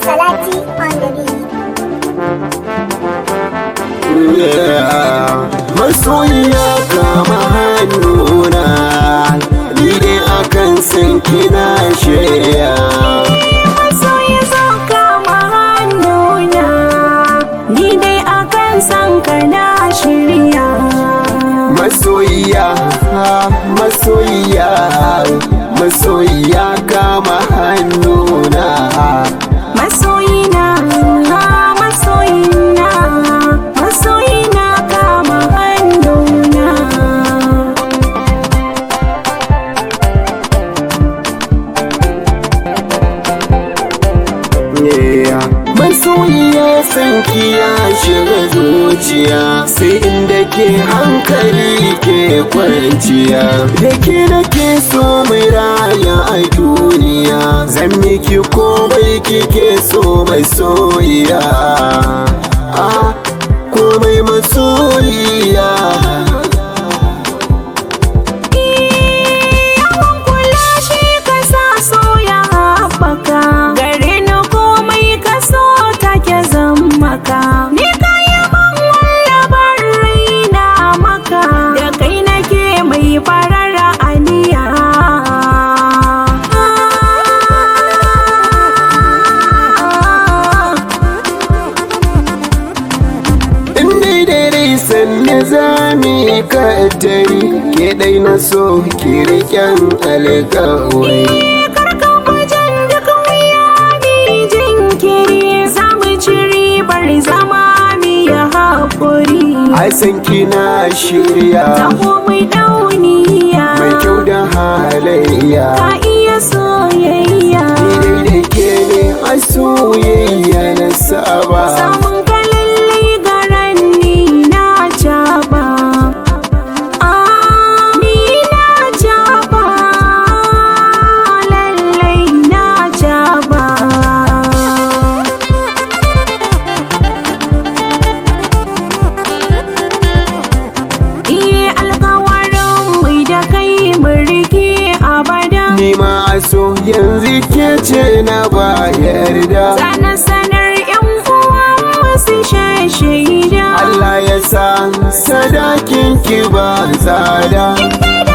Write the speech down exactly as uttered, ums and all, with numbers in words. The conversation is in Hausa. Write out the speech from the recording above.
Salati on the beat. Yeah. Masoyiya kama hannuna, ni dai akan san kina shirya. Masoyi zo kama hannuna, ni dai akan san kana shirya. Masoyiya, masoyiya, masoyiya kama hannuna. Masoyina, masoyina, masoyina kama hannuna. Yeah. Masoyiya sanki ya shiga zuciya, sai inda ke hankali ke kwanciya. Da ke nake so mai raya a duniya, zan miki komai kike so mai soyiya. Ah, komai masoyiya. Yawan kula shi ka sa so ya haɓaka, gare ni komai ka so take zan maka. Ni ka yi man wallabar raina maka, da kai nake mai farar aniya. In dai dare sanne zami kaddari, ke dai na so ki riƙen alƙawari. Karka wajen duk wuya ni jinkiri, za mu ci ribar zama miya haƙuri. Ai san kina shirya, Taho mai dauniya, mai kyau da halayya. ka iya soyayya. Ni dai da ke ne a soyayya na saba. Samun ka lallai garan ni na caba. Ah, ni na caba, lallai na caba. Iye alkawarin mai da kai mun rike abada. Ni ma a so yanzu ke ce na ba yarda. Sana sanar yan uwa wasu shaida. Allah ya sa sadakin ki ba tsada.